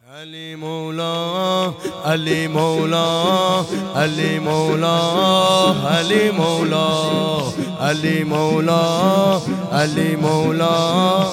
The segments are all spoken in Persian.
علی مولا علی مولا علی مولا علی مولا علی مولا علی مولا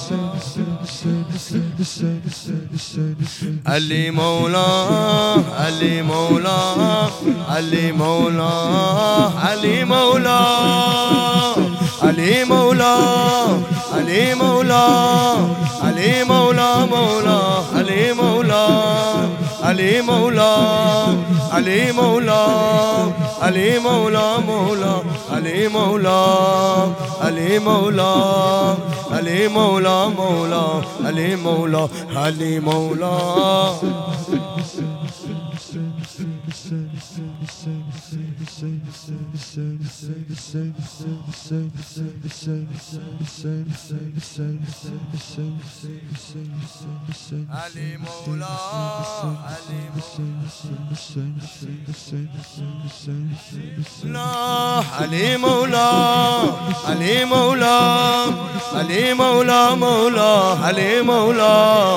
علی مولا علی مولا علی مولا علی مولا علی مولا علی مولا علی مولا مولا علی مولا علی مولا علی مولا علی مولا مولا علی مولا علی مولا علی مولا مولا علی مولا علی مولا علی مولا علی مولا علی مولا علی مولا مولا علی مولا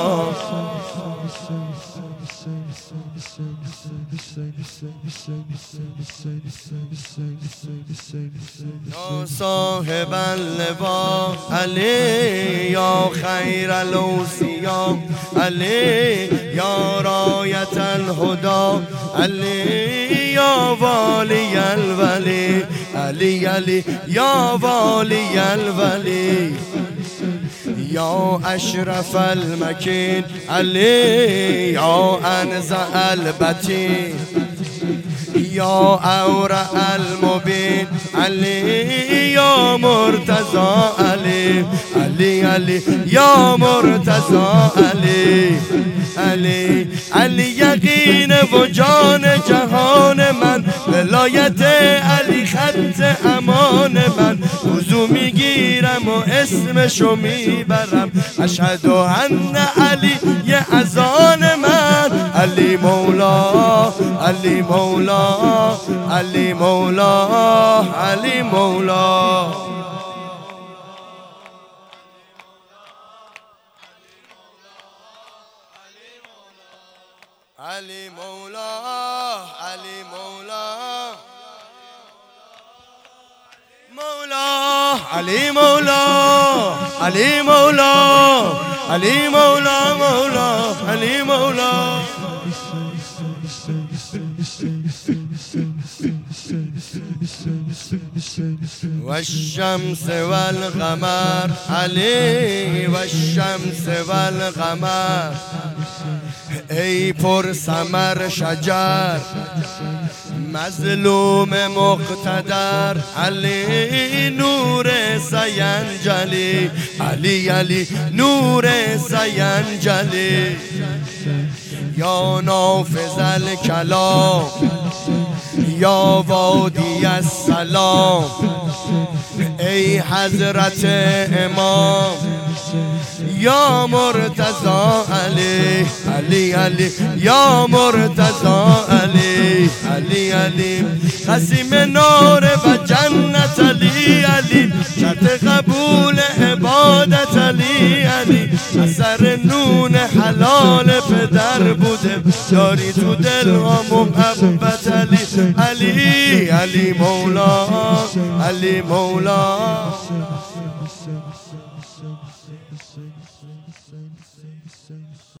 یا صاحب اللوا علی یا خیر الاوصیا علی یا رایت الهدى علی یا والی الولی علی علی یا والی الولی یا اشرف المکین علی یا انزع البتین یا اورع المبین علی یا مرتضی علی علی علی یا مرتضی علی علی علی یقین و جان جهان من ولایت علی خط امان من وضو میگیرم و اسمشو میبرم اشهد ان علی از آن من علی مولا علی مولا علی مولا علی مولا علی مولا علی مولا مولا علی مولا علی مولا علی مولا مولا علی مولا والشمس والقمر علی والشمس والقمر ای پر ثمر شجر مظلوم مقتدر علی نور سینجلی علی علی نور سینجلی یا نافذ الکلام یا وادی السلام ای حضرت امام یا مرتضی علی علی علی یا مرتضی علی علی علی قسیم نار و جنت علی علی شرط قبول عبادت علی علی اثر نون حلال پدر بوده داری تو دل ها محبت علی علی علی مولا علی مولا